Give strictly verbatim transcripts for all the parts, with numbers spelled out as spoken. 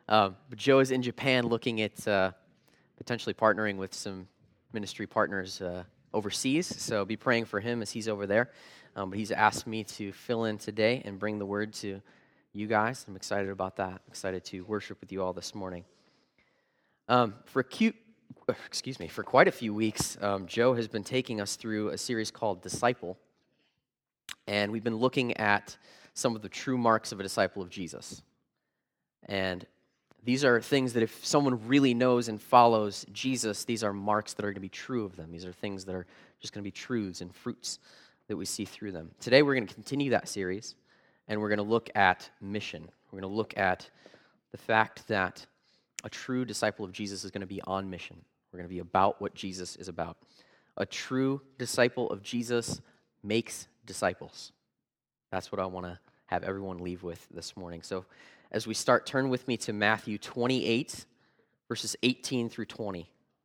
Um, but Joe is in Japan looking at uh, potentially partnering with some ministry partners uh, overseas, so be praying for him as he's over there. Um, but he's asked me to fill in today and bring the word to you guys. I'm excited about that. I'm excited to worship with you all this morning. Um, for cute, excuse me, for quite a few weeks, um, Joe has been taking us through a series called Disciple, and we've been looking at some of the true marks of a disciple of Jesus. And these are things that if someone really knows and follows Jesus, these are marks that are going to be true of them. These are things that are just going to be truths and fruits that we see through them. Today we're going to continue that series, and we're going to look at mission. We're going to look at the fact that a true disciple of Jesus is going to be on mission. We're going to be about what Jesus is about. A true disciple of Jesus makes disciples. That's what I want to have everyone leave with this morning. So as we start, turn with me to Matthew twenty-eight, verses eighteen through twenty.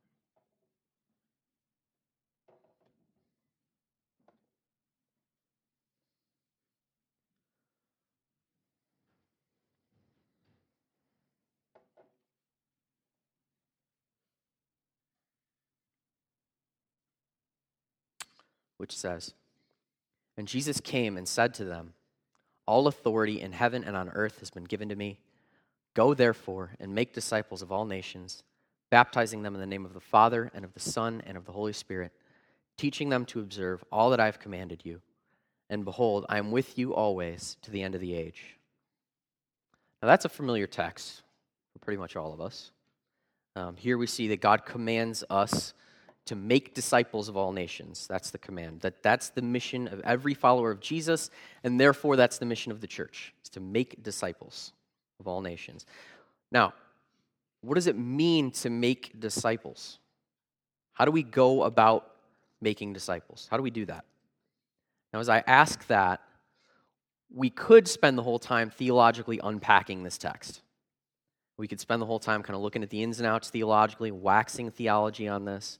Which says, "And Jesus came and said to them, 'All authority in heaven and on earth has been given to me. Go therefore and make disciples of all nations, baptizing them in the name of the Father and of the Son and of the Holy Spirit, teaching them to observe all that I have commanded you. And behold, I am with you always to the end of the age.'" Now that's a familiar text for pretty much all of us. Um, here we see that God commands us to make disciples of all nations. That's the command. That that's the mission of every follower of Jesus, and therefore that's the mission of the church, is to make disciples of all nations. Now, what does it mean to make disciples? How do we go about making disciples? How do we do that? Now, as I ask that, we could spend the whole time theologically unpacking this text. We could spend the whole time kind of looking at the ins and outs theologically, waxing theology on this.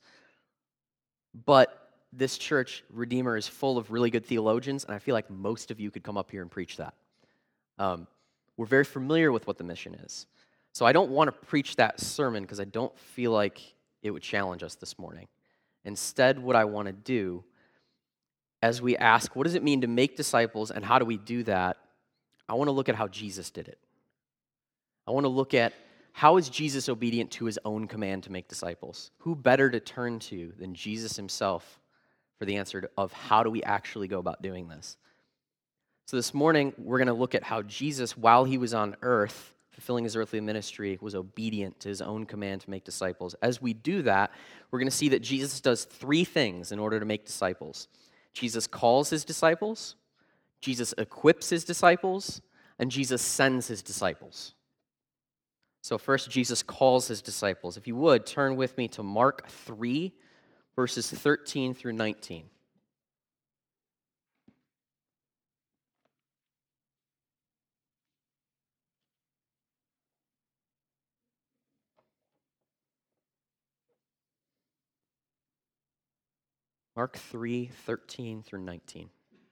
But this church, Redeemer, is full of really good theologians, and I feel like most of you could come up here and preach that. Um, we're very familiar with what the mission is. So I don't want to preach that sermon because I don't feel like it would challenge us this morning. Instead, what I want to do, as we ask, what does it mean to make disciples, and how do we do that, I want to look at how Jesus did it. I want to look at how is Jesus obedient to his own command to make disciples? Who better to turn to than Jesus himself for the answer of how do we actually go about doing this? So this morning, we're going to look at how Jesus, while he was on earth, fulfilling his earthly ministry, was obedient to his own command to make disciples. As we do that, we're going to see that Jesus does three things in order to make disciples. Jesus calls his disciples, Jesus equips his disciples, and Jesus sends his disciples. So first, Jesus calls his disciples. If you would, turn with me to Mark three, verses thirteen through nineteen. Mark three, thirteen through nineteen.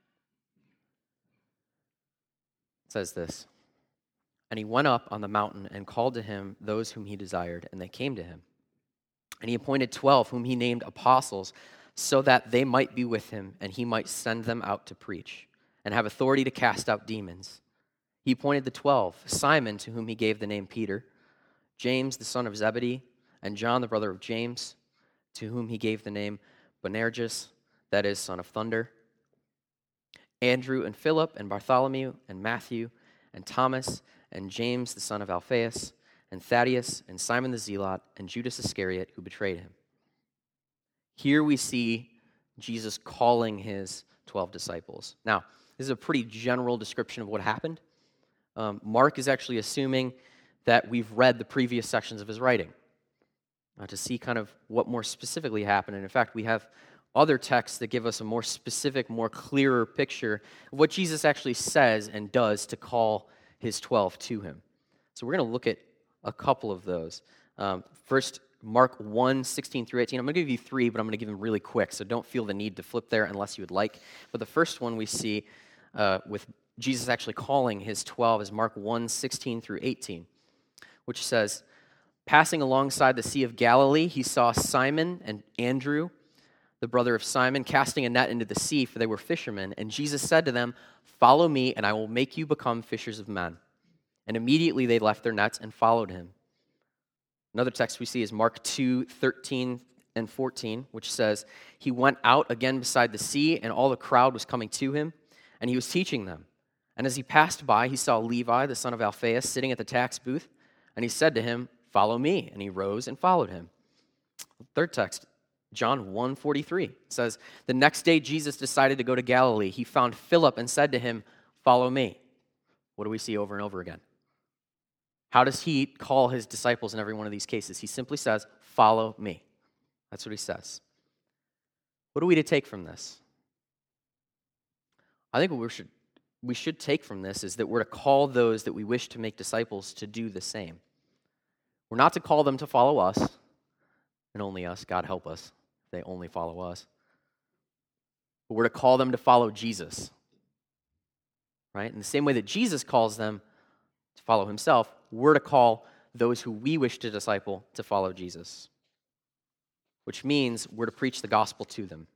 It says this, "And he went up on the mountain and called to him those whom he desired, and they came to him. And he appointed twelve, whom he named apostles, so that they might be with him, and he might send them out to preach, and have authority to cast out demons. He appointed the twelve, Simon, to whom he gave the name Peter, James, the son of Zebedee, and John, the brother of James, to whom he gave the name Boanerges, that is, son of thunder, Andrew and Philip and Bartholomew and Matthew and Thomas and James, the son of Alphaeus, and Thaddeus and Simon the Zealot and Judas Iscariot, who betrayed him." Here we see Jesus calling his twelve disciples. Now, this is a pretty general description of what happened. Um, Mark is actually assuming that we've read the previous sections of his writing uh, to see kind of what more specifically happened. And in fact, we have other texts that give us a more specific, more clearer picture of what Jesus actually says and does to call his twelve to him. So we're going to look at a couple of those. Um, first, Mark one, sixteen through eighteen. I'm going to give you three, but I'm going to give them really quick, so don't feel the need to flip there unless you would like. But the first one we see uh, with Jesus actually calling his twelve is Mark one, sixteen through eighteen, which says, passing alongside the Sea of Galilee, he saw Simon and Andrew, the brother of Simon, casting a net into the sea, for they were fishermen. And Jesus said to them, follow me, and I will make you become fishers of men. And immediately they left their nets and followed him. Another text we see is Mark two, thirteen and fourteen, which says, he went out again beside the sea, and all the crowd was coming to him, and he was teaching them. And as he passed by, he saw Levi, the son of Alphaeus, sitting at the tax booth, and he said to him, follow me. And he rose and followed him. Third text, John one forty-three, says, the next day Jesus decided to go to Galilee. He found Philip and said to him, follow me. What do we see over and over again? How does he call his disciples in every one of these cases? He simply says, follow me. That's what he says. What are we to take from this? I think what we should, we should take from this is that we're to call those that we wish to make disciples to do the same. We're not to call them to follow us, and only us. God help us if they only follow us. But we're to call them to follow Jesus. Right? In the same way that Jesus calls them to follow himself, we're to call those who we wish to disciple to follow Jesus, which means we're to preach the gospel to them.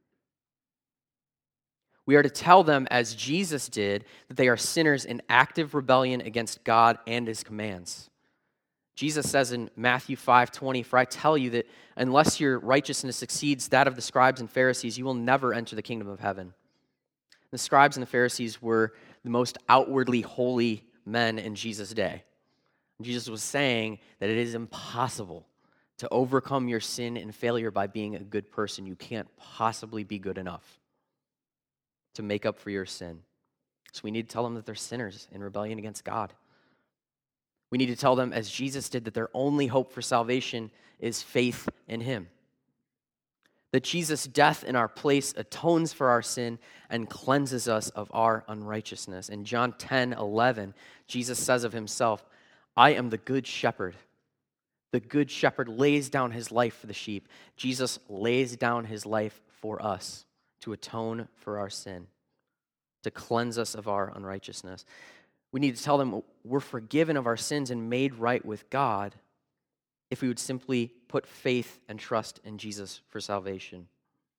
We are to tell them, as Jesus did, that they are sinners in active rebellion against God and his commands. Jesus says in Matthew five twenty, for I tell you that unless your righteousness exceeds that of the scribes and Pharisees, you will never enter the kingdom of heaven. The scribes and the Pharisees were the most outwardly holy men in Jesus' day. Jesus was saying that it is impossible to overcome your sin and failure by being a good person. You can't possibly be good enough to make up for your sin. So we need to tell them that they're sinners in rebellion against God. We need to tell them, as Jesus did, that their only hope for salvation is faith in him. That Jesus' death in our place atones for our sin and cleanses us of our unrighteousness. In John ten eleven, Jesus says of himself, I am the good shepherd. The good shepherd lays down his life for the sheep. Jesus lays down his life for us to atone for our sin, to cleanse us of our unrighteousness. We need to tell them we're forgiven of our sins and made right with God if we would simply put faith and trust in Jesus for salvation.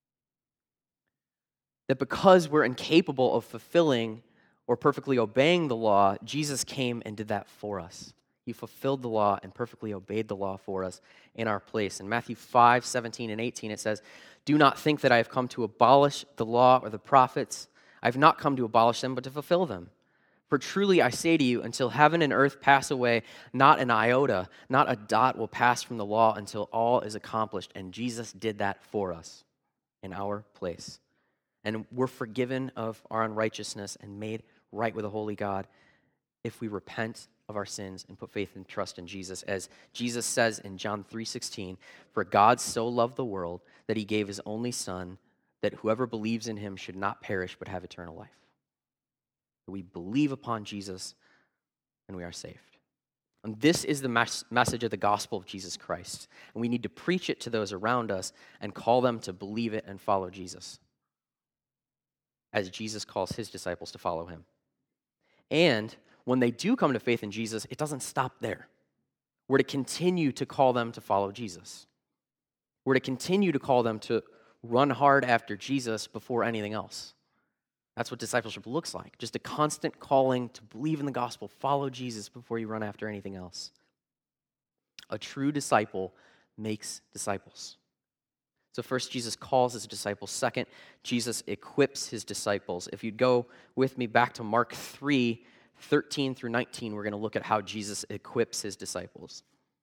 That because we're incapable of fulfilling or perfectly obeying the law, Jesus came and did that for us. He fulfilled the law and perfectly obeyed the law for us in our place. In Matthew five seventeen and eighteen, it says, do not think that I have come to abolish the law or the prophets. I have not come to abolish them, but to fulfill them. For truly I say to you, until heaven and earth pass away, not an iota, not a dot will pass from the law until all is accomplished. And Jesus did that for us in our place. And we're forgiven of our unrighteousness and made right with a holy God if we repent of our sins and put faith and trust in Jesus. As Jesus says in John three sixteen, for God so loved the world that he gave his only Son, that whoever believes in him should not perish but have eternal life. We believe upon Jesus and we are saved. And this is the mes- message of the gospel of Jesus Christ. And we need to preach it to those around us and call them to believe it and follow Jesus, as Jesus calls his disciples to follow him. And when they do come to faith in Jesus, it doesn't stop there. We're to continue to call them to follow Jesus. We're to continue to call them to run hard after Jesus before anything else. That's what discipleship looks like. Just a constant calling to believe in the gospel, follow Jesus before you run after anything else. A true disciple makes disciples. So first, Jesus calls his disciples. Second, Jesus equips his disciples. If you'd go with me back to Mark three, thirteen through nineteen, we're going to look at how Jesus equips his disciples.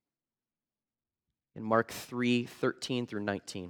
In Mark three, thirteen through nineteen.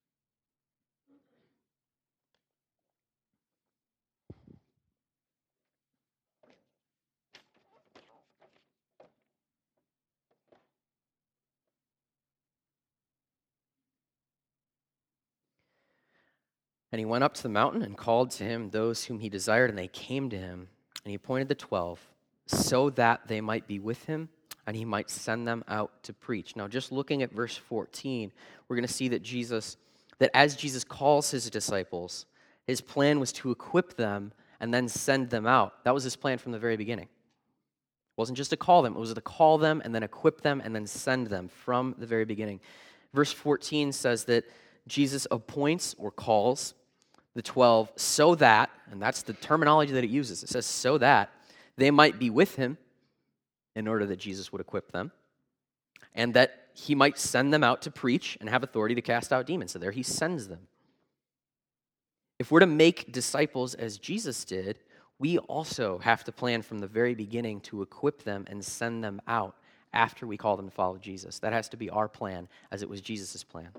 And he went up to the mountain and called to him those whom he desired, and they came to him. And he appointed the twelve, so that they might be with him, and he might send them out to preach. Now, just looking at verse fourteen, we're going to see that Jesus, that as Jesus calls his disciples, his plan was to equip them and then send them out. That was his plan from the very beginning. It wasn't just to call them, it was to call them and then equip them and then send them from the very beginning. Verse fourteen says that Jesus appoints or calls the twelve so that, and that's the terminology that it uses, it says so that they might be with him in order that Jesus would equip them, and that he might send them out to preach and have authority to cast out demons. So there he sends them. If we're to make disciples as Jesus did, we also have to plan from the very beginning to equip them and send them out after we call them to follow Jesus. That has to be our plan, as it was Jesus' plan.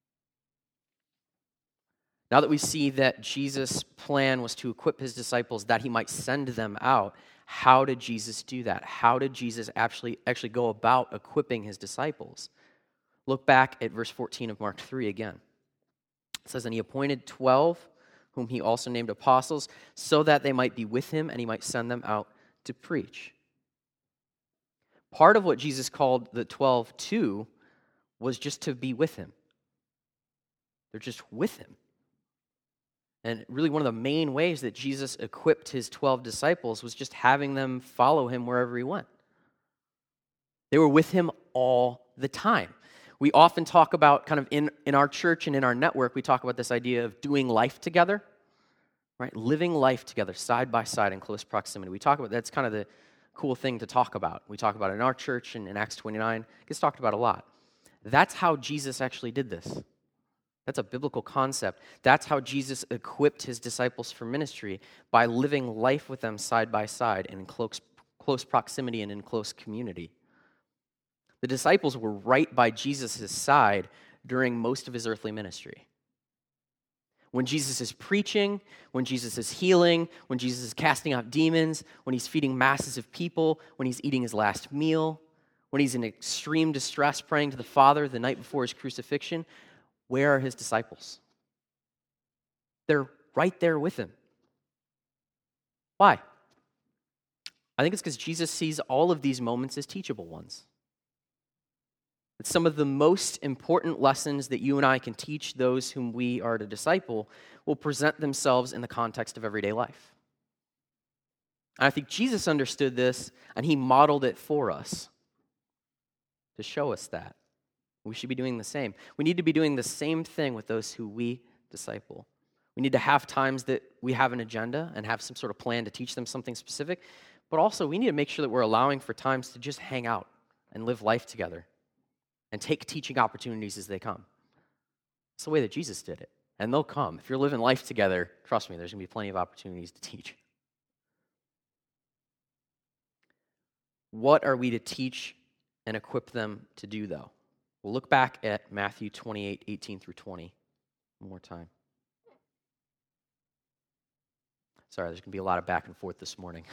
Now that we see that Jesus' plan was to equip his disciples that he might send them out, how did Jesus do that? How did Jesus actually, actually go about equipping his disciples? Look back at verse fourteen of Mark three again. It says, "And he appointed twelve, whom he also named apostles, so that they might be with him and he might send them out to preach." Part of what Jesus called the twelve to was just to be with him. They're just with him. And really one of the main ways that Jesus equipped his twelve disciples was just having them follow him wherever he went. They were with him all the time. We often talk about, kind of in, in our church and in our network, we talk about this idea of doing life together, right? Living life together, side by side in close proximity. We talk about, that's kind of the cool thing to talk about. We talk about it in our church and in Acts twenty-nine. It gets talked about a lot. That's how Jesus actually did this. That's a biblical concept. That's how Jesus equipped his disciples for ministry, by living life with them side by side and in close, close proximity and in close community. The disciples were right by Jesus' side during most of his earthly ministry. When Jesus is preaching, when Jesus is healing, when Jesus is casting out demons, when he's feeding masses of people, when he's eating his last meal, when he's in extreme distress praying to the Father the night before his crucifixion, where are his disciples? They're right there with him. Why? I think it's because Jesus sees all of these moments as teachable ones. That some of the most important lessons that you and I can teach those whom we are to disciple will present themselves in the context of everyday life. And I think Jesus understood this, and he modeled it for us to show us that. We should be doing the same. We need to be doing the same thing with those who we disciple. We need to have times that we have an agenda and have some sort of plan to teach them something specific, but also we need to make sure that we're allowing for times to just hang out and live life together and take teaching opportunities as they come. It's the way that Jesus did it, and they'll come. If you're living life together, trust me, there's going to be plenty of opportunities to teach. What are we to teach and equip them to do, though? We'll look back at Matthew twenty-eight, eighteen through twenty one more time. Sorry, there's going to be a lot of back and forth this morning.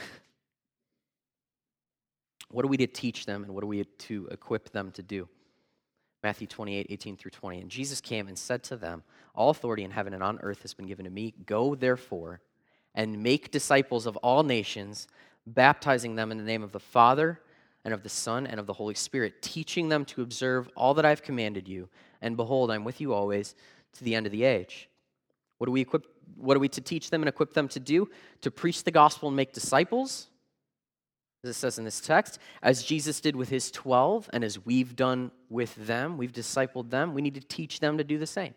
What are we to teach them, and what are we to equip them to do? Matthew twenty-eight, eighteen through twenty. "And Jesus came and said to them, 'All authority in heaven and on earth has been given to me. Go, therefore, and make disciples of all nations, baptizing them in the name of the Father and of the Son and of the Holy Spirit, teaching them to observe all that I've commanded you. And behold, I'm with you always to the end of the age.'" What do we equip? What are we to teach them and equip them to do? To preach the gospel and make disciples, as it says in this text, as Jesus did with his twelve, and as we've done with them, we've discipled them, we need to teach them to do the same.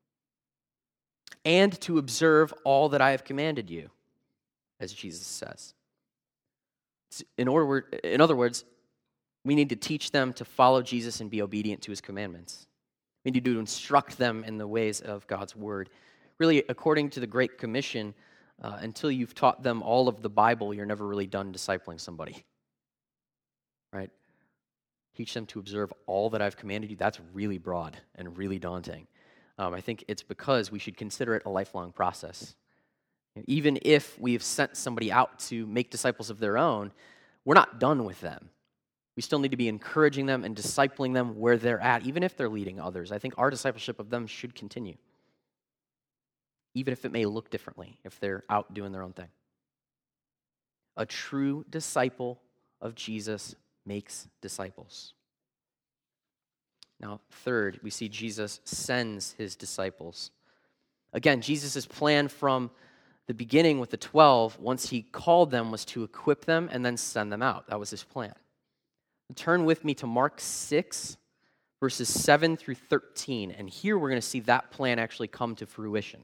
And to observe all that I have commanded you, as Jesus says. In order, in other words, we need to teach them to follow Jesus and be obedient to his commandments. We need to instruct them in the ways of God's word. Really, according to the Great Commission, uh, until you've taught them all of the Bible, you're never really done discipling somebody. Right? Teach them to observe all that I've commanded you. That's really broad and really daunting. Um, I think it's because we should consider it a lifelong process. Even if we've sent somebody out to make disciples of their own, we're not done with them. We still need to be encouraging them and discipling them where they're at, even if they're leading others. I think our discipleship of them should continue, even if it may look differently, if they're out doing their own thing. A true disciple of Jesus makes disciples. Now, third, we see Jesus sends his disciples. Again, Jesus' plan from the beginning with the twelve, once he called them, was to equip them and then send them out. That was his plan. Turn with me to Mark six, verses seven through thirteen, and here we're going to see that plan actually come to fruition.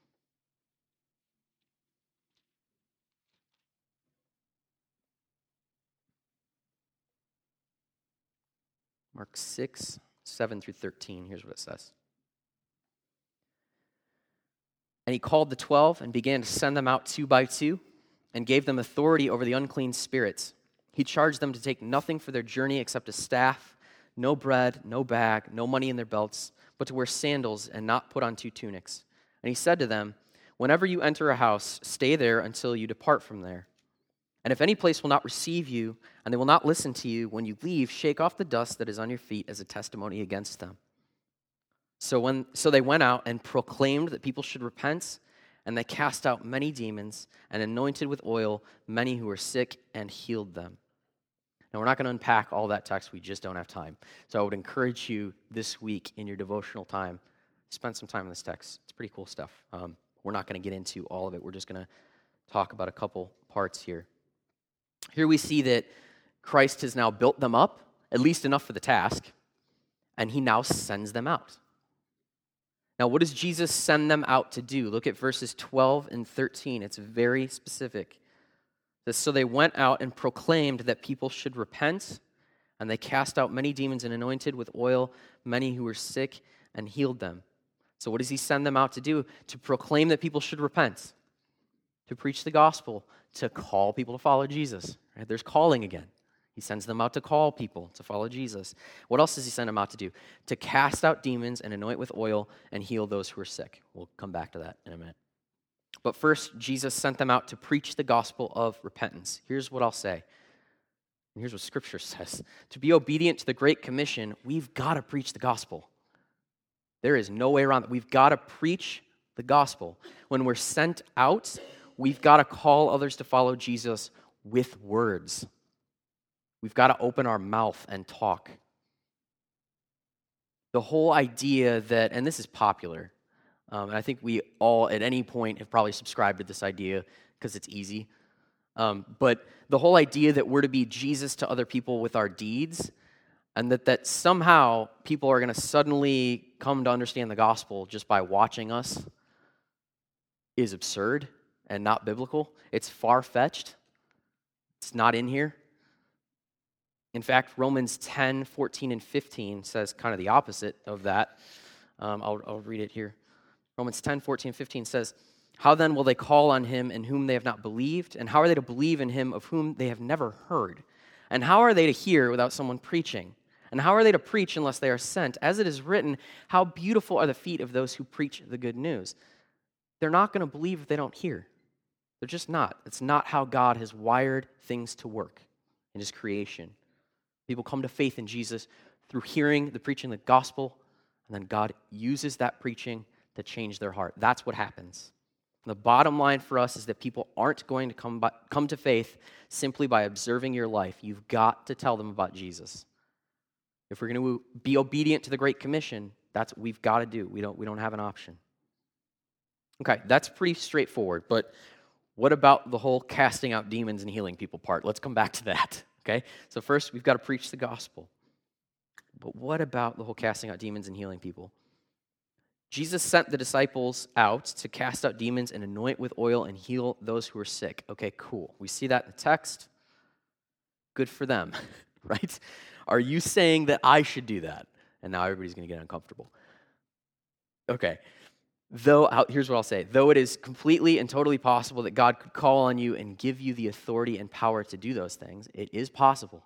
Mark six, seven through thirteen, here's what it says. And he called the twelve and began to send them out two by two and gave them authority over the unclean spirits. He charged them to take nothing for their journey except a staff, no bread, no bag, no money in their belts, but to wear sandals and not put on two tunics. And he said to them, whenever you enter a house, stay there until you depart from there. And if any place will not receive you, and they will not listen to you, when you leave, shake off the dust that is on your feet as a testimony against them. So when so they went out and proclaimed that people should repent, and they cast out many demons and anointed with oil many who were sick and healed them. Now, we're not going to unpack all that text. We just don't have time. So I would encourage you this week in your devotional time, spend some time in this text. It's pretty cool stuff. Um, we're not going to get into all of it. We're just going to talk about a couple parts here. Here we see that Christ has now built them up, at least enough for the task, and he now sends them out. Now, what does Jesus send them out to do? Look at verses twelve and thirteen. It's very specific. It says, so they went out and proclaimed that people should repent, and they cast out many demons and anointed with oil many who were sick and healed them. So what does he send them out to do? To proclaim that people should repent, to preach the gospel, to call people to follow Jesus. Right? There's calling again. He sends them out to call people to follow Jesus. What else does he send them out to do? To cast out demons and anoint with oil and heal those who are sick. We'll come back to that in a minute. But first, Jesus sent them out to preach the gospel of repentance. Here's what I'll say. And here's what Scripture says. To be obedient to the Great Commission, we've got to preach the gospel. There is no way around it. We've got to preach the gospel. When we're sent out, we've got to call others to follow Jesus with words. We've got to open our mouth and talk. The whole idea that, and this is popular, um, and I think we all at any point have probably subscribed to this idea because it's easy, um, but the whole idea that we're to be Jesus to other people with our deeds, and that, that somehow people are going to suddenly come to understand the gospel just by watching us is absurd and not biblical. It's far-fetched. It's not in here. In fact, Romans ten, fourteen, and fifteen says kind of the opposite of that. Um, I'll, I'll read it here. Romans ten, fourteen, and fifteen says, how then will they call on him in whom they have not believed? And how are they to believe in him of whom they have never heard? And how are they to hear without someone preaching? And how are they to preach unless they are sent? As it is written, how beautiful are the feet of those who preach the good news. They're not going to believe if they don't hear. They're just not. It's not how God has wired things to work in his creation. People come to faith in Jesus through hearing the preaching of the gospel, and then God uses that preaching to change their heart. That's what happens. The bottom line for us is that people aren't going to come, by, come to faith simply by observing your life. You've got to tell them about Jesus. If we're going to be obedient to the Great Commission, that's what we've got to do. We don't, we don't have an option. Okay, that's pretty straightforward, but what about the whole casting out demons and healing people part? Let's come back to that. Okay, so first we've got to preach the gospel. But what about the whole casting out demons and healing people? Jesus sent the disciples out to cast out demons and anoint with oil and heal those who are sick. Okay, cool. We see that in the text. Good for them, right? Are you saying that I should do that? And now everybody's going to get uncomfortable. Okay. Though, here's what I'll say. Though it is completely and totally possible that God could call on you and give you the authority and power to do those things, it is possible.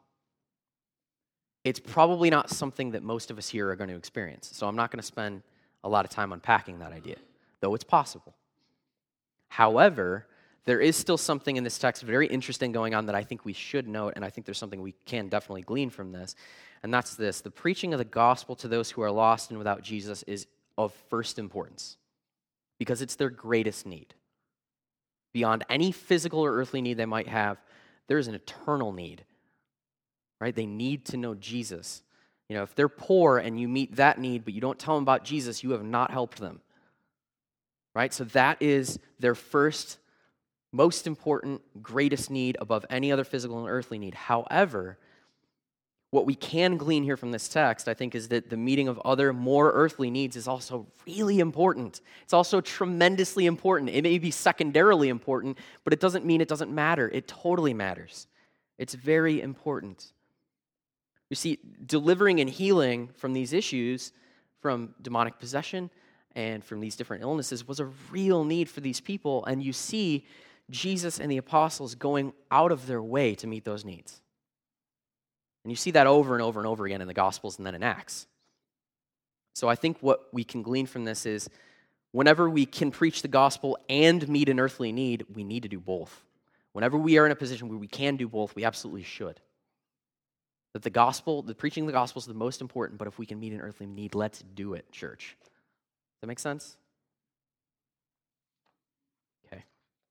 It's probably not something that most of us here are going to experience. So I'm not going to spend a lot of time unpacking that idea, though it's possible. However, there is still something in this text very interesting going on that I think we should note, and I think there's something we can definitely glean from this, and that's this. The preaching of the gospel to those who are lost and without Jesus is of first importance, because it's their greatest need. Beyond any physical or earthly need they might have, there is an eternal need, right? They need to know Jesus. You know, if they're poor and you meet that need, but you don't tell them about Jesus, you have not helped them, right? So that is their first most important, greatest need above any other physical and earthly need. However, what we can glean here from this text, I think, is that the meeting of other, more earthly needs is also really important. It's also tremendously important. It may be secondarily important, but it doesn't mean it doesn't matter. It totally matters. It's very important. You see, delivering and healing from these issues, from demonic possession and from these different illnesses, was a real need for these people, and you see Jesus and the apostles going out of their way to meet those needs. And you see that over and over and over again in the Gospels and then in Acts. So I think what we can glean from this is whenever we can preach the gospel and meet an earthly need, we need to do both. Whenever we are in a position where we can do both, we absolutely should. That the gospel, the preaching of the gospel is the most important, but if we can meet an earthly need, let's do it, church. Does that make sense? Okay.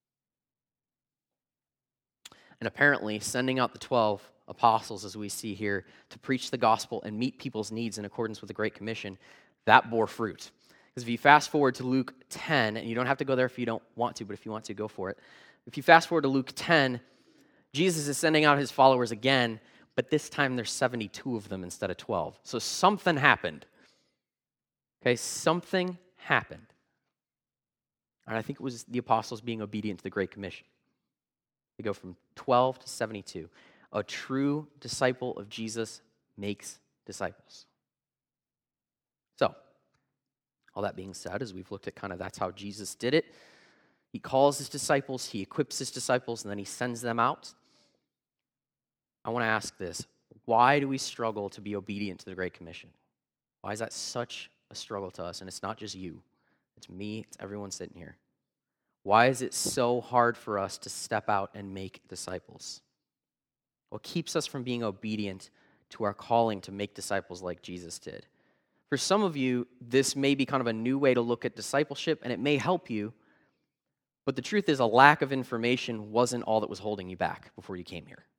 And apparently, sending out the twelve apostles, as we see here, to preach the gospel and meet people's needs in accordance with the Great Commission, that bore fruit. Because if you fast forward to Luke ten, and you don't have to go there if you don't want to, but if you want to, go for it. If you fast forward to Luke ten, Jesus is sending out his followers again, but this time there's seventy-two of them instead of twelve. So something happened. Okay, something happened. And I think it was the apostles being obedient to the Great Commission. They go from twelve to seventy-two. A true disciple of Jesus makes disciples. So, all that being said, as we've looked at kind of that's how Jesus did it, he calls his disciples, he equips his disciples, and then he sends them out. I want to ask this. Why do we struggle to be obedient to the Great Commission? Why is that such a struggle to us? And it's not just you. It's me. It's everyone sitting here. Why is it so hard for us to step out and make disciples? What keeps us from being obedient to our calling to make disciples like Jesus did? For some of you, this may be kind of a new way to look at discipleship, and it may help you, but the truth is a lack of information wasn't all that was holding you back before you came here.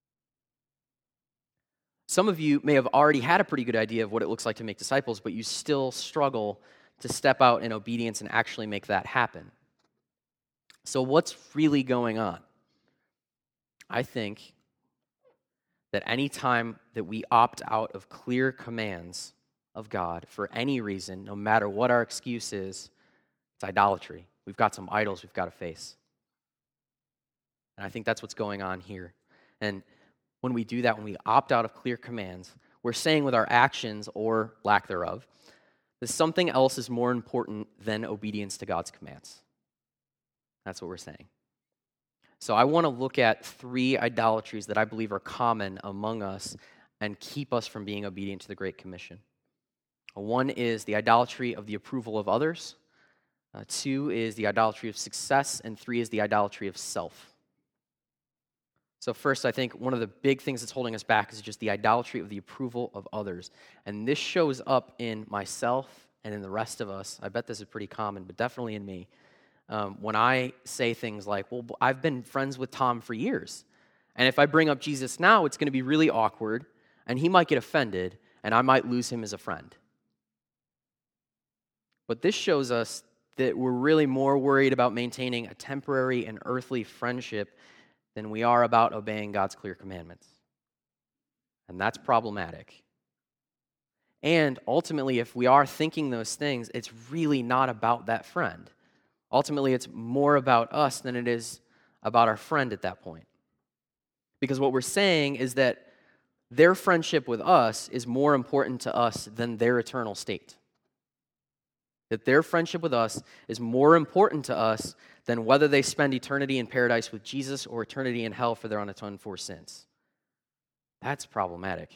Some of you may have already had a pretty good idea of what it looks like to make disciples, but you still struggle to step out in obedience and actually make that happen. So what's really going on? I think that any time that we opt out of clear commands of God for any reason, no matter what our excuse is, it's idolatry. We've got some idols we've got to face. And I think that's what's going on here. And when we do that, when we opt out of clear commands, we're saying with our actions, or lack thereof, that something else is more important than obedience to God's commands. That's what we're saying. So I want to look at three idolatries that I believe are common among us and keep us from being obedient to the Great Commission. One is the idolatry of the approval of others. Uh, two is the idolatry of success. And three is the idolatry of self. So first, I think one of the big things that's holding us back is just the idolatry of the approval of others. And this shows up in myself and in the rest of us. I bet this is pretty common, but definitely in me. Um, when I say things like, well, I've been friends with Tom for years, and if I bring up Jesus now, it's going to be really awkward, and he might get offended, and I might lose him as a friend. But this shows us that we're really more worried about maintaining a temporary and earthly friendship than we are about obeying God's clear commandments. And that's problematic. And ultimately, if we are thinking those things, it's really not about that friend. Ultimately, it's more about us than it is about our friend at that point. Because what we're saying is that their friendship with us is more important to us than their eternal state. That their friendship with us is more important to us than whether they spend eternity in paradise with Jesus or eternity in hell for their unatoned for sins. That's problematic.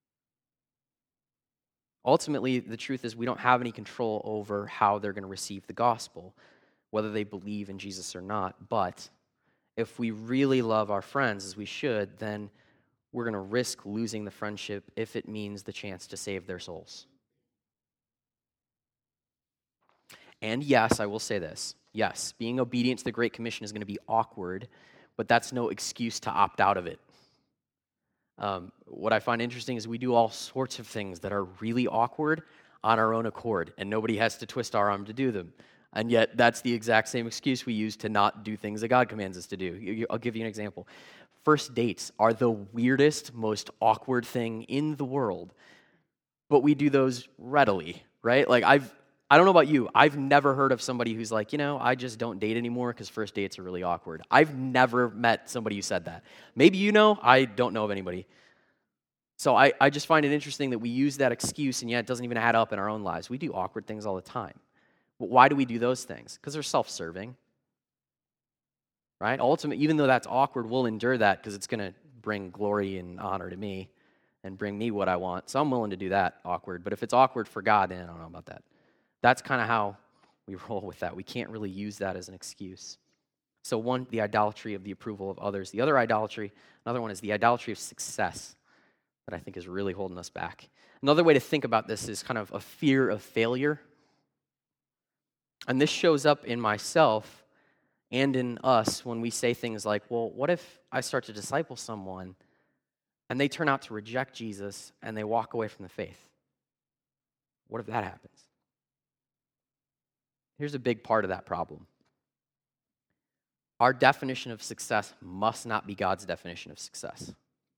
Ultimately, the truth is we don't have any control over how they're going to receive the gospel, whether they believe in Jesus or not. But if we really love our friends as we should, then we're going to risk losing the friendship if it means the chance to save their souls. And yes, I will say this. Yes, being obedient to the Great Commission is going to be awkward, but that's no excuse to opt out of it. Um, what I find interesting is we do all sorts of things that are really awkward on our own accord, and nobody has to twist our arm to do them. And yet, that's the exact same excuse we use to not do things that God commands us to do. I'll give you an example. First dates are the weirdest, most awkward thing in the world, but we do those readily, right? Like, I've, I don't know about you, I've never heard of somebody who's like, you know, I just don't date anymore because first dates are really awkward. I've never met somebody who said that. Maybe you know, I don't know of anybody. So I, I just find it interesting that we use that excuse, and yet it doesn't even add up in our own lives. We do awkward things all the time. But why do we do those things? Because they're self-serving, right? Ultimately, even though that's awkward, we'll endure that because it's going to bring glory and honor to me and bring me what I want. So I'm willing to do that awkward. But if it's awkward for God, then I don't know about that. That's kind of how we roll with that. We can't really use that as an excuse. So one, the idolatry of the approval of others. The other idolatry, another one is the idolatry of success that I think is really holding us back. Another way to think about this is kind of a fear of failure. And this shows up in myself and in us when we say things like, well, what if I start to disciple someone and they turn out to reject Jesus and they walk away from the faith? What if that happens? Here's a big part of that problem. Our definition of success must not be God's definition of success.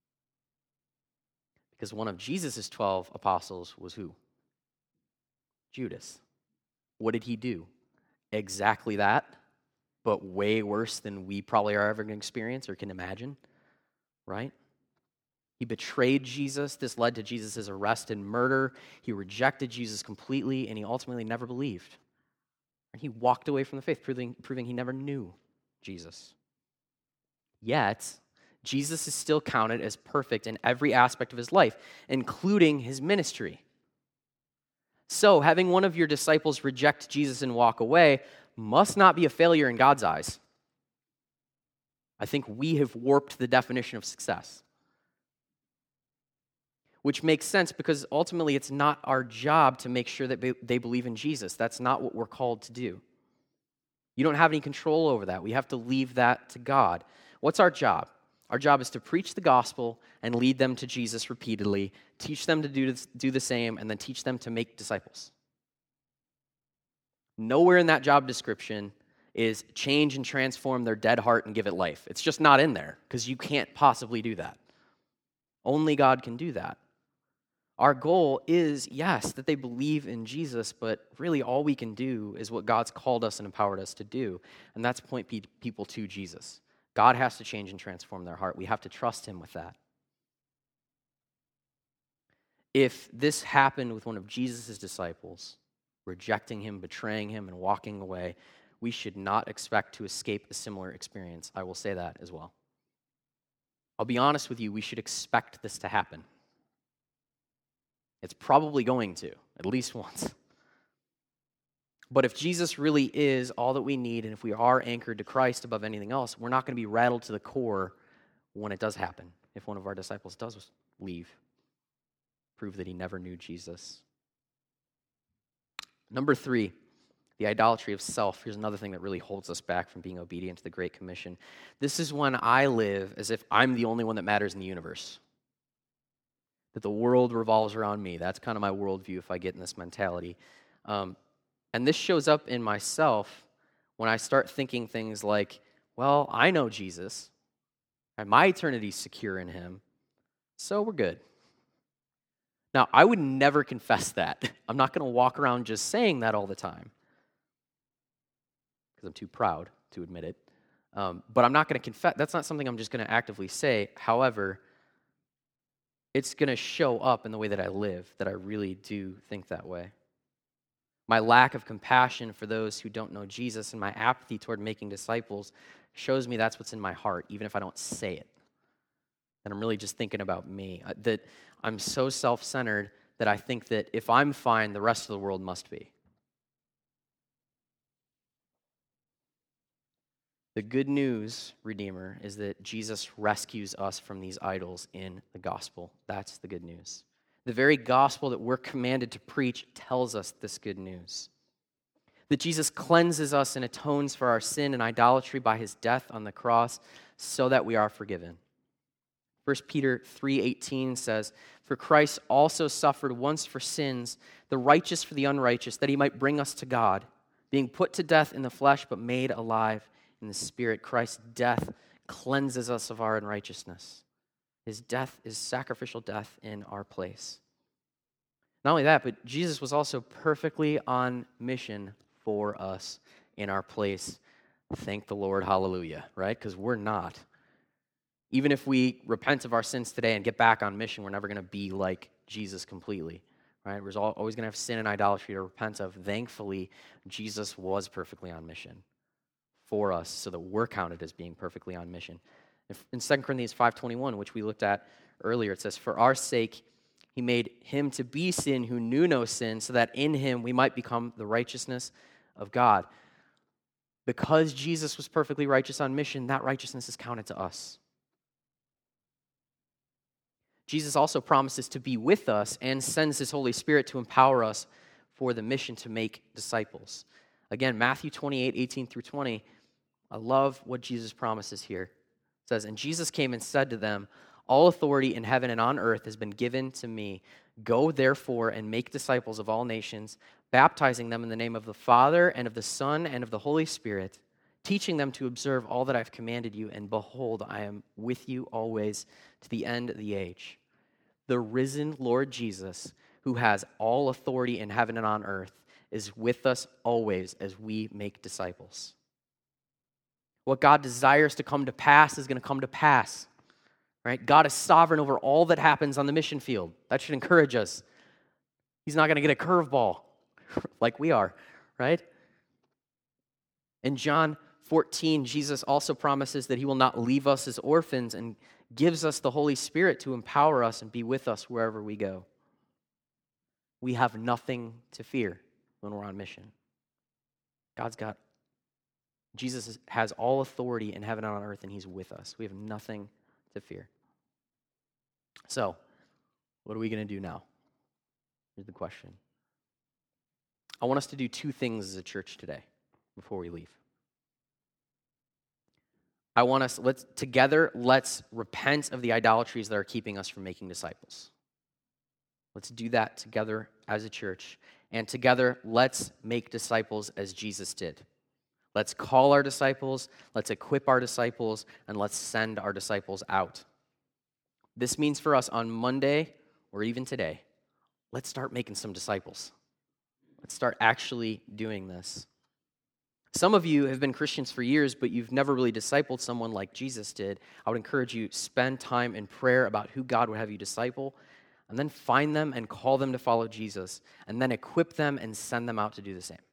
Because one of Jesus' twelve apostles was who? Judas. What did he do? Exactly that, but way worse than we probably are ever going to experience or can imagine, right? He betrayed Jesus. This led to Jesus' arrest and murder. He rejected Jesus completely, and he ultimately never believed. And he walked away from the faith, proving, proving he never knew Jesus. Yet, Jesus is still counted as perfect in every aspect of his life, including his ministry. So, having one of your disciples reject Jesus and walk away must not be a failure in God's eyes. I think we have warped the definition of success. Which makes sense because ultimately it's not our job to make sure that they believe in Jesus. That's not what we're called to do. You don't have any control over that. We have to leave that to God. What's our job? Our job is to preach the gospel and lead them to Jesus repeatedly, teach them to do, do the same, and then teach them to make disciples. Nowhere in that job description is change and transform their dead heart and give it life. It's just not in there because you can't possibly do that. Only God can do that. Our goal is, yes, that they believe in Jesus, but really all we can do is what God's called us and empowered us to do, and that's point pe- people to Jesus. God has to change and transform their heart. We have to trust him with that. If this happened with one of Jesus' disciples, rejecting him, betraying him, and walking away, we should not expect to escape a similar experience. I will say that as well. I'll be honest with you, we should expect this to happen. It's probably going to, at least once. But if Jesus really is all that we need, and if we are anchored to Christ above anything else, we're not going to be rattled to the core when it does happen. If one of our disciples does leave, prove that he never knew Jesus. Number three, the idolatry of self. Here's another thing that really holds us back from being obedient to the Great Commission. This is when I live as if I'm the only one that matters in the universe. That the world revolves around me. That's kind of my worldview if I get in this mentality. Um, and this shows up in myself when I start thinking things like, well, I know Jesus, and my eternity's secure in him, so we're good. Now, I would never confess that. I'm not going to walk around just saying that all the time because I'm too proud to admit it. Um, but I'm not going to confess. That's not something I'm just going to actively say. However, it's going to show up in the way that I live, that I really do think that way. My lack of compassion for those who don't know Jesus and my apathy toward making disciples shows me that's what's in my heart, even if I don't say it. And I'm really just thinking about me. That I'm so self-centered that I think that if I'm fine, the rest of the world must be. The good news, Redeemer, is that Jesus rescues us from these idols in the gospel. That's the good news. The very gospel that we're commanded to preach tells us this good news. That Jesus cleanses us and atones for our sin and idolatry by his death on the cross so that we are forgiven. First Peter three eighteen says, "For Christ also suffered once for sins, the righteous for the unrighteous, that he might bring us to God, Being put to death in the flesh, but made alive in the spirit. Christ's death cleanses us of our unrighteousness. His death is sacrificial death in our place. Not only that, but Jesus was also perfectly on mission for us in our place. Thank the Lord, hallelujah, right? Because we're not. Even if we repent of our sins today and get back on mission, we're never going to be like Jesus completely, right? We're always going to have sin and idolatry to repent of. Thankfully, Jesus was perfectly on mission for us so that we're counted as being perfectly on mission. In Second Corinthians five twenty-one, which we looked at earlier, it says, "For our sake he made him to be sin who knew no sin, so that in him we might become the righteousness of God." Because Jesus was perfectly righteous on mission, that righteousness is counted to us. Jesus also promises to be with us and sends his Holy Spirit to empower us for the mission to make disciples. Again, Matthew twenty-eight, eighteen through twenty, I love what Jesus promises here. It says, "And Jesus came and said to them, 'All authority in heaven and on earth has been given to me. Go therefore and make disciples of all nations, baptizing them in the name of the Father and of the Son and of the Holy Spirit, teaching them to observe all that I've commanded you, and behold, I am with you always to the end of the age.'" The risen Lord Jesus, who has all authority in heaven and on earth, is with us always as we make disciples. What God desires to come to pass is going to come to pass, right? God is sovereign over all that happens on the mission field. That should encourage us. He's not going to get a curveball like we are, right? In John fourteen, Jesus also promises that he will not leave us as orphans and gives us the Holy Spirit to empower us and be with us wherever we go. We have nothing to fear when we're on mission. God's got, Jesus has all authority in heaven and on earth, and he's with us. We have nothing to fear. So, what are we going to do now? Here's the question. I want us to do two things as a church today before we leave. I want us, let's together, let's repent of the idolatries that are keeping us from making disciples. Let's do that together as a church. And together, let's make disciples as Jesus did. Let's call our disciples, let's equip our disciples, and let's send our disciples out. This means for us on Monday, or even today, let's start making some disciples. Let's start actually doing this. Some of you have been Christians for years, but you've never really discipled someone like Jesus did. I would encourage you, spend time in prayer about who God would have you disciple, and then find them and call them to follow Jesus, and then equip them and send them out to do the same.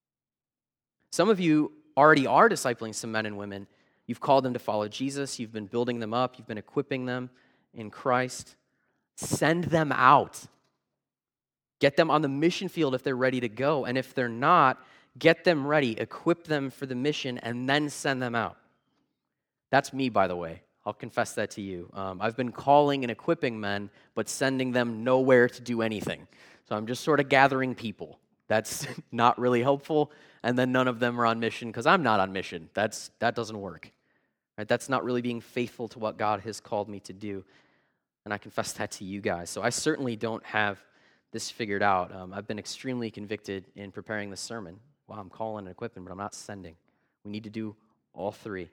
Some of you already are discipling some men and women. You've called them to follow Jesus. You've been building them up. You've been equipping them in Christ. Send them out. Get them on the mission field if they're ready to go, and if they're not, get them ready, equip them for the mission, and then send them out. That's me, by the way. I'll confess that to you. Um, I've been calling and equipping men, but sending them nowhere to do anything. So I'm just sort of gathering people. That's not really helpful, and then none of them are on mission because I'm not on mission. That's that doesn't work. Right? That's not really being faithful to what God has called me to do, and I confess that to you guys. So I certainly don't have this figured out. Um, I've been extremely convicted in preparing this sermon. Wow, I'm calling and equipping, but I'm not sending. We need to do all three.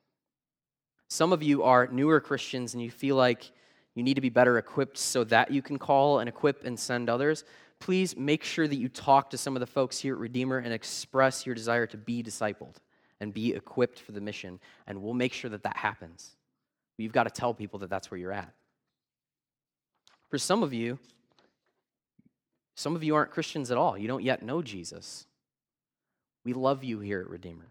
Some of you are newer Christians and you feel like you need to be better equipped so that you can call and equip and send others. Please make sure that you talk to some of the folks here at Redeemer and express your desire to be discipled and be equipped for the mission, and we'll make sure that that happens. You've got to tell people that that's where you're at. For some of you, some of you aren't Christians at all. You don't yet know Jesus. We love you here at Redeemer.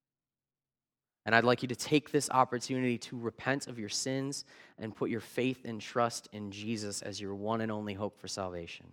And I'd like you to take this opportunity to repent of your sins and put your faith and trust in Jesus as your one and only hope for salvation.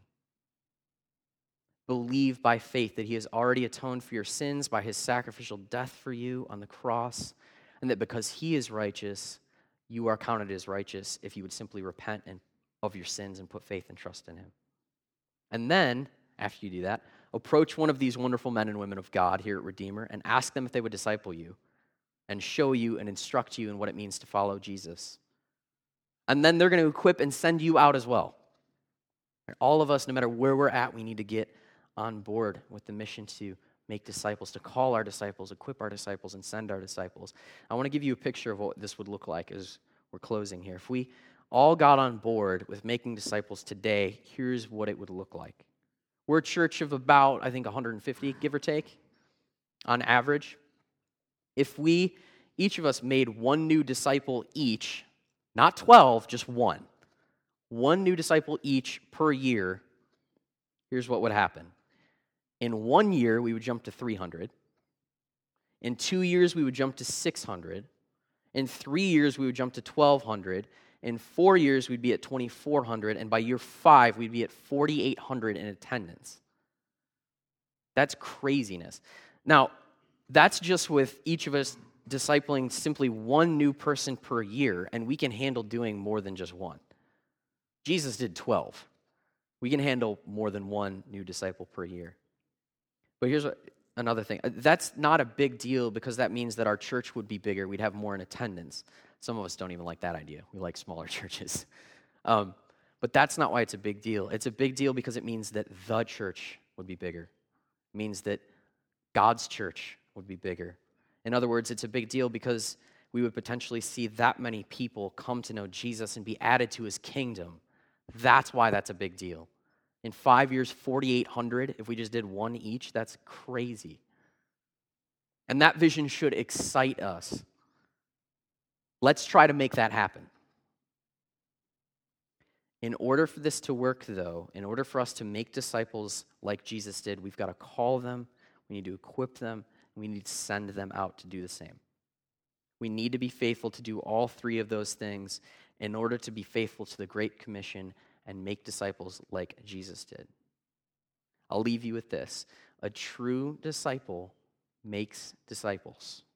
Believe by faith that he has already atoned for your sins by his sacrificial death for you on the cross, and that because he is righteous, you are counted as righteous if you would simply repent and, of your sins and put faith and trust in him. And then, after you do that, approach one of these wonderful men and women of God here at Redeemer and ask them if they would disciple you and show you and instruct you in what it means to follow Jesus. And then they're going to equip and send you out as well. All of us, no matter where we're at, we need to get on board with the mission to make disciples, to call our disciples, equip our disciples, and send our disciples. I want to give you a picture of what this would look like as we're closing here. If we all got on board with making disciples today, here's what it would look like. We're a church of about, I think, one hundred fifty, give or take, on average. If we, each of us, made one new disciple each, not twelve, just one, one new disciple each per year, here's what would happen. In one year, we would jump to three hundred. In two years, we would jump to six hundred. In three years, we would jump to twelve hundred. In four years, we'd be at twenty-four hundred. And by year five, we'd be at forty-eight hundred in attendance. That's craziness. Now, that's just with each of us discipling simply one new person per year, and we can handle doing more than just one. Jesus did twelve. We can handle more than one new disciple per year. But here's what, another thing. That's not a big deal because that means that our church would be bigger. We'd have more in attendance. Some of us don't even like that idea. We like smaller churches. Um, but that's not why it's a big deal. It's a big deal because it means that the church would be bigger. It means that God's church would be bigger. In other words, it's a big deal because we would potentially see that many people come to know Jesus and be added to his kingdom. That's why that's a big deal. In five years, forty-eight hundred, if we just did one each, that's crazy. And that vision should excite us. Let's try to make that happen. In order for this to work, though, in order for us to make disciples like Jesus did, we've got to call them, we need to equip them, and we need to send them out to do the same. We need to be faithful to do all three of those things in order to be faithful to the Great Commission and make disciples like Jesus did. I'll leave you with this. A true disciple makes disciples.